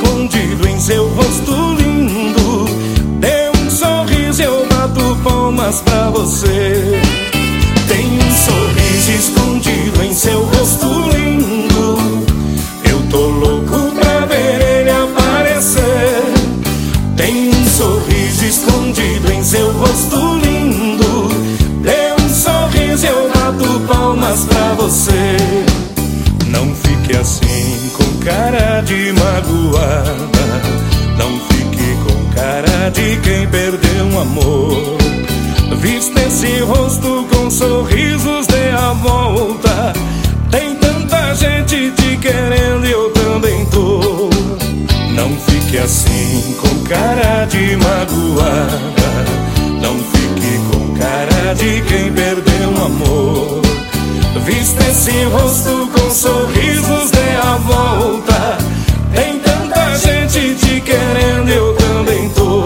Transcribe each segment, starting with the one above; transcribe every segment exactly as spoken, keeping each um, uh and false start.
escondido em seu rosto lindo. Dê um sorriso e eu bato palmas pra você. Tem um sorriso escondido em seu rosto lindo. Eu tô louco pra ver ele aparecer. Tem um sorriso escondido em seu rosto lindo. Dê um sorriso e eu bato palmas pra você. Não fique assim com cara de magoada. Não fique com cara de quem perdeu um amor. Vista esse rosto com sorrisos, dê a volta. Tem tanta gente te querendo e eu também tô. Não fique assim com cara de magoada. Não fique com cara de quem perdeu um amor. Vista esse rosto com sorrisos, dê a volta. Tem tanta gente te querendo e eu também tô.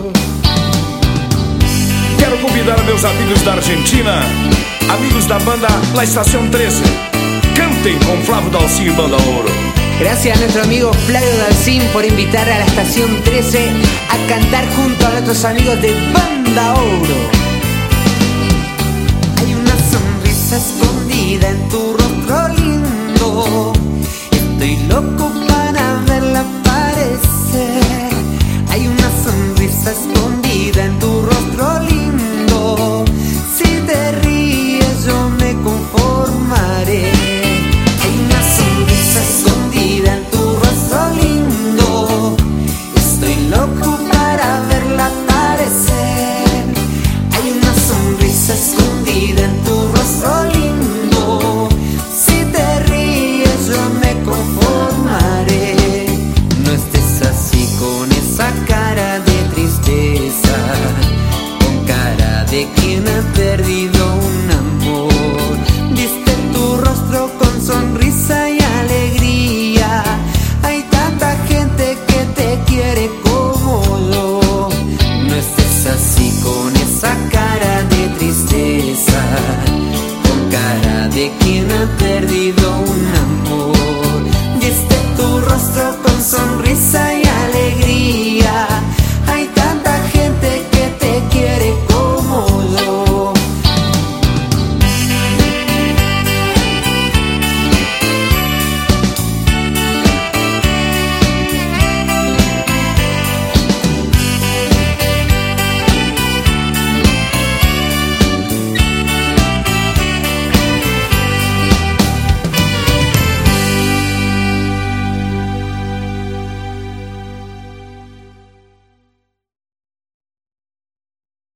Quero convidar meus amigos da Argentina, amigos da banda La Estación trece. Cantem con Flávio Dalcin y Banda Ouro. Gracias a nuestro amigo Flavio Dalcin por invitar a la Estación trece a cantar junto a nuestros amigos de Banda Ouro. Hay una sonrisa escondida en tu rostro lindo. Estoy loco para